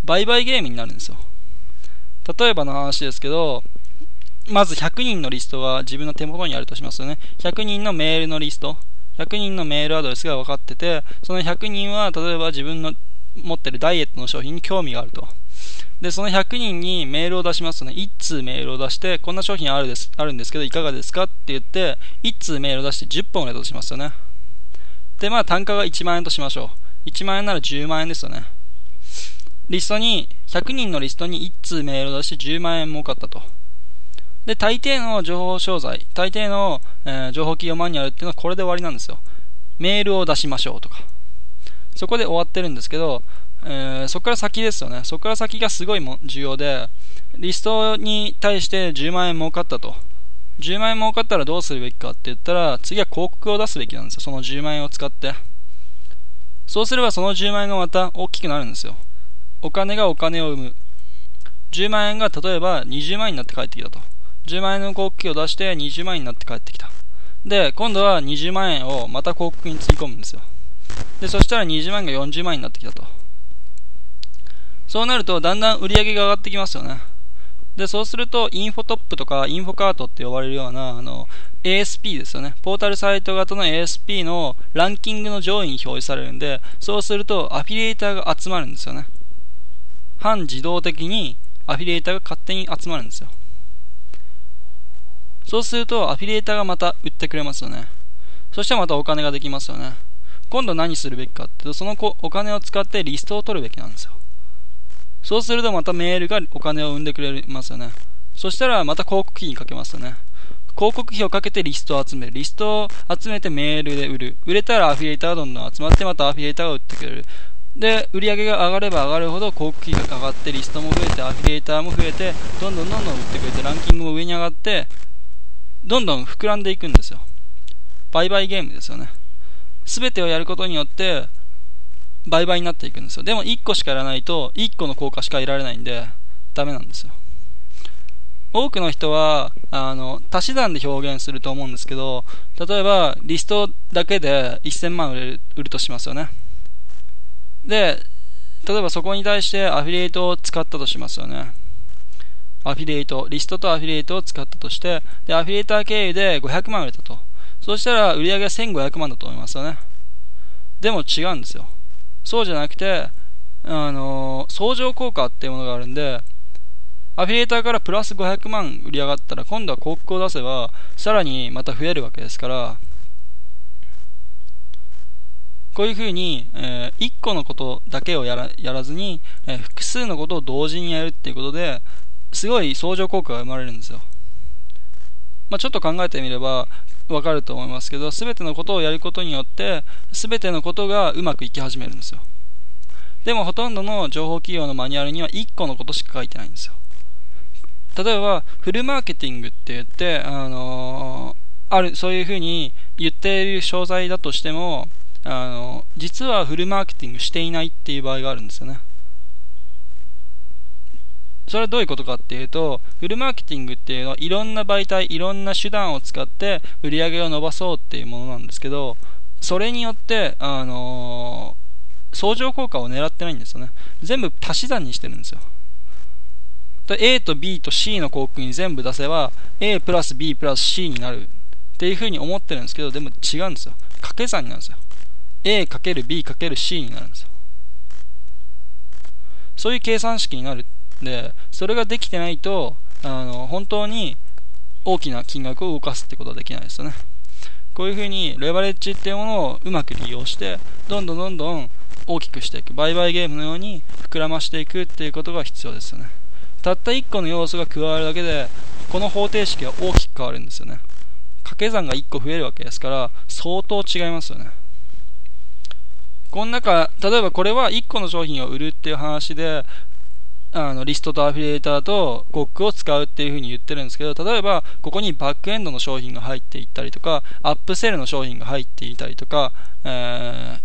売買ゲームになるんですよ。例えばの話ですけど、まず100人のリストが自分の手元にあるとしますよね。100人のメールのリスト、100人のメールアドレスが分かってて、その100人は例えば自分の持ってるダイエットの商品に興味があると。で、その100人にメールを出しますとね、1通メールを出して、こんな商品あるんですけどいかがですかって言って、1通メールを出して10本売れたとしますよね。で、単価が1万円としましょう。1万円なら10万円ですよね。100人のリストに1通メールを出して10万円儲かったと。で、大抵の情報商材、大抵の、情報企業マニュアルっていうのはこれで終わりなんですよ。メールを出しましょうとか。そこで終わってるんですけど、そこから先ですよね。そこから先がすごい重要で、リストに対して10万円儲かったと。10万円儲かったらどうするべきかって言ったら、次は広告を出すべきなんですよ。その10万円を使って。そうすればその10万円がまた大きくなるんですよ。お金がお金を生む。10万円が例えば20万円になって帰ってきたと。10万円の広告費を出して20万円になって帰ってきた。で、今度は20万円をまた広告につぎ込むんですよ。で、そしたら20万円が40万円になってきたと。そうなるとだんだん売り上げが上がってきますよね。で、そうするとインフォトップとかインフォカートって呼ばれるようなASP ですよね。ポータルサイト型の ASP のランキングの上位に表示されるんで、そうするとアフィリエイターが集まるんですよね。半自動的にアフィリエイターが勝手に集まるんですよ。そうするとアフィリエイターがまた売ってくれますよね。そしてまたお金ができますよね。今度何するべきかっていうと、そのお金を使ってリストを取るべきなんですよ。そうするとまたメールがお金を生んでくれますよね。そしたらまた広告費にかけますよね。広告費をかけてリストを集める。リストを集めてメールで売る。売れたらアフィリエイターがどんどん集まって、またアフィリエイターが売ってくれる。で、売り上げが上がれば上がるほど広告費が上がって、リストも増えて、アフィリエイターも増えて、どんどん売ってくれて、ランキングも上に上がって、どんどん膨らんでいくんですよ。売買ゲームですよね。すべてをやることによって売買になっていくんですよ。でも1個しかやらないと1個の効果しか得られないんでダメなんですよ。多くの人は足し算で表現すると思うんですけど、例えばリストだけで1000万売るとしますよね。で、例えばそこに対してアフィリエイトを使ったとしますよね。アフィリエイト、リストとアフィリエイトを使ったとして、で、アフィリエイター経由で500万売れたと。そうしたら売り上げは1500万だと思いますよね。でも違うんですよ。そうじゃなくて、相乗効果っていうものがあるんで、アフィリエイターからプラス500万売り上がったら、今度は広告を出せば、さらにまた増えるわけですから、こういうふうに、1個のことだけをやらずに、複数のことを同時にやるっていうことで、すごい相乗効果が生まれるんですよ。ちょっと考えてみればわかると思いますけど、すべてのことをやることによってすべてのことがうまくいき始めるんですよ。でもほとんどの情報企業のマニュアルには1個のことしか書いてないんですよ。例えばフルマーケティングって言って、そういうふうに言っている商材だとしても、実はフルマーケティングしていないっていう場合があるんですよね。それはどういうことかっていうと、フルマーケティングっていうのはいろんな媒体、いろんな手段を使って売り上げを伸ばそうっていうものなんですけど、それによって相乗効果を狙ってないんですよね。全部足し算にしてるんですよ。A と B と C の広告に全部出せば A プラス B プラス C になるっていう風に思ってるんですけど、でも違うんですよ。掛け算になるんですよ。A かける B かける C になるんですよ。そういう計算式になる。で、それができてないと本当に大きな金額を動かすってことはできないですよね。こういうふうにレバレッジっていうものをうまく利用してどんどん大きくしていく、売買ゲームのように膨らましていくっていうことが必要ですよね。たった1個の要素が加わるだけでこの方程式が大きく変わるんですよね。掛け算が1個増えるわけですから相当違いますよね。この中、例えばこれは1個の商品を売るっていう話でリストとアフィリエイターと広告を使うっていう風に言ってるんですけど、例えばここにバックエンドの商品が入っていったりとか、アップセルの商品が入っていたりとか、